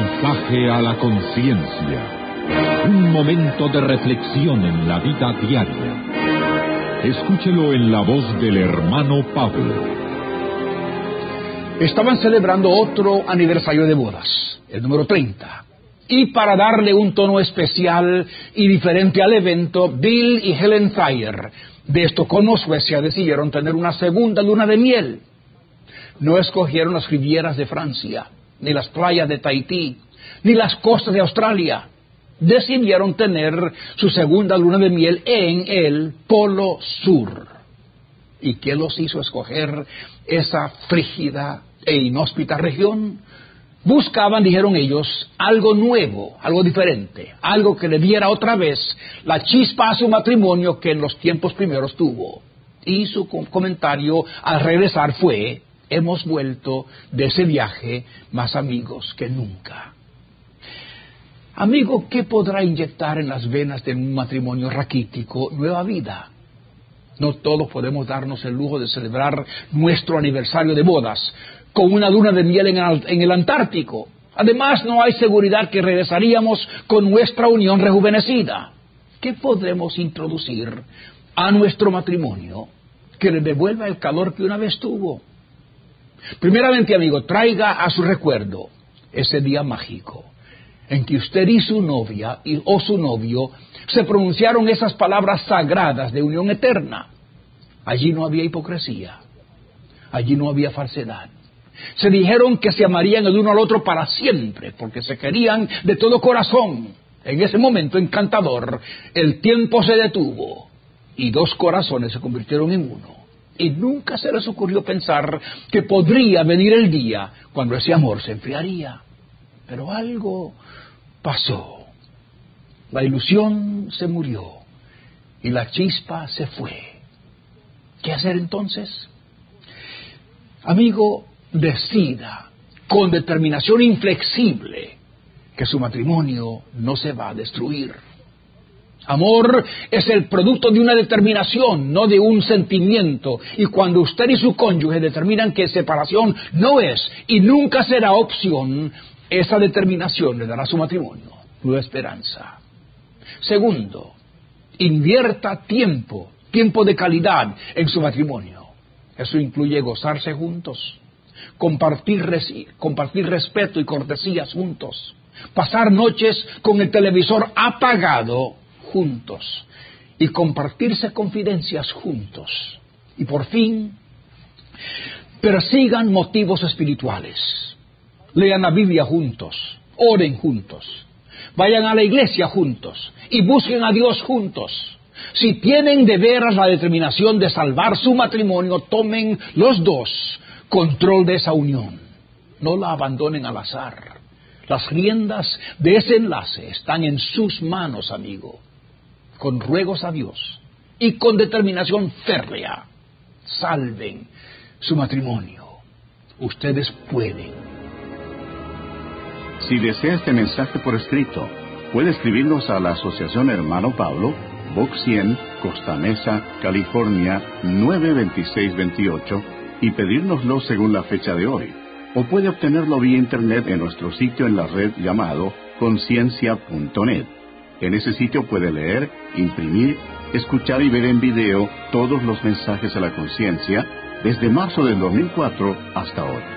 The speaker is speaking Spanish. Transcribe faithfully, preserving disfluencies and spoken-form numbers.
Mensaje a la conciencia. Un momento de reflexión en la vida diaria. Escúchelo en la voz del hermano Pablo. Estaban celebrando otro aniversario de bodas, el número treinta. Y para darle un tono especial y diferente al evento, Bill y Helen Thayer, de Estocolmo, Suecia, decidieron tener una segunda luna de miel. No escogieron las rivieras de Francia, ni las playas de Tahití, ni las costas de Australia. Decidieron tener su segunda luna de miel en el Polo Sur. ¿Y qué los hizo escoger esa frígida e inhóspita región? Buscaban, dijeron ellos, algo nuevo, algo diferente, algo que le diera otra vez la chispa a su matrimonio que en los tiempos primeros tuvo. Y su comentario al regresar fue: hemos vuelto de ese viaje más amigos que nunca. Amigo, ¿qué podrá inyectar en las venas de un matrimonio raquítico nueva vida? No todos podemos darnos el lujo de celebrar nuestro aniversario de bodas con una luna de miel en el, en el Antártico. Además, no hay seguridad que regresaríamos con nuestra unión rejuvenecida. ¿Qué podremos introducir a nuestro matrimonio que le devuelva el calor que una vez tuvo? Primeramente, amigo, traiga a su recuerdo ese día mágico en que usted y su novia y, o su novio se pronunciaron esas palabras sagradas de unión eterna. Allí no había hipocresía, allí no había falsedad. Se dijeron que se amarían el uno al otro para siempre, porque se querían de todo corazón. En ese momento encantador, el tiempo se detuvo y dos corazones se convirtieron en uno. Y nunca se les ocurrió pensar que podría venir el día cuando ese amor se enfriaría. Pero algo pasó. La ilusión se murió y la chispa se fue. ¿Qué hacer entonces? Amigo, decida con determinación inflexible que su matrimonio no se va a destruir. Amor es el producto de una determinación, no de un sentimiento. Y cuando usted y su cónyuge determinan que separación no es y nunca será opción, esa determinación le dará a su matrimonio nueva esperanza. Segundo, invierta tiempo, tiempo de calidad en su matrimonio. Eso incluye gozarse juntos, compartir, res- compartir respeto y cortesías juntos, pasar noches con el televisor apagado juntos y compartirse confidencias juntos. Y por fin, persigan motivos espirituales. Lean la Biblia juntos, oren juntos, vayan a la iglesia juntos y busquen a Dios juntos. Si tienen de veras la determinación de salvar su matrimonio, tomen los dos control de esa unión. No la abandonen al azar. Las riendas de ese enlace están en sus manos, amigo. Con ruegos a Dios y con determinación férrea, salven su matrimonio. Ustedes pueden. Si desea este mensaje por escrito, puede escribirnos a la Asociación Hermano Pablo, Box cien, Costa Mesa, California, nueve dos seis dos ocho, y pedírnoslo según la fecha de hoy. O puede obtenerlo vía internet en nuestro sitio en la red llamado conciencia punto net. En ese sitio puede leer, imprimir, escuchar y ver en video todos los mensajes a la conciencia desde marzo del dos mil cuatro hasta hoy.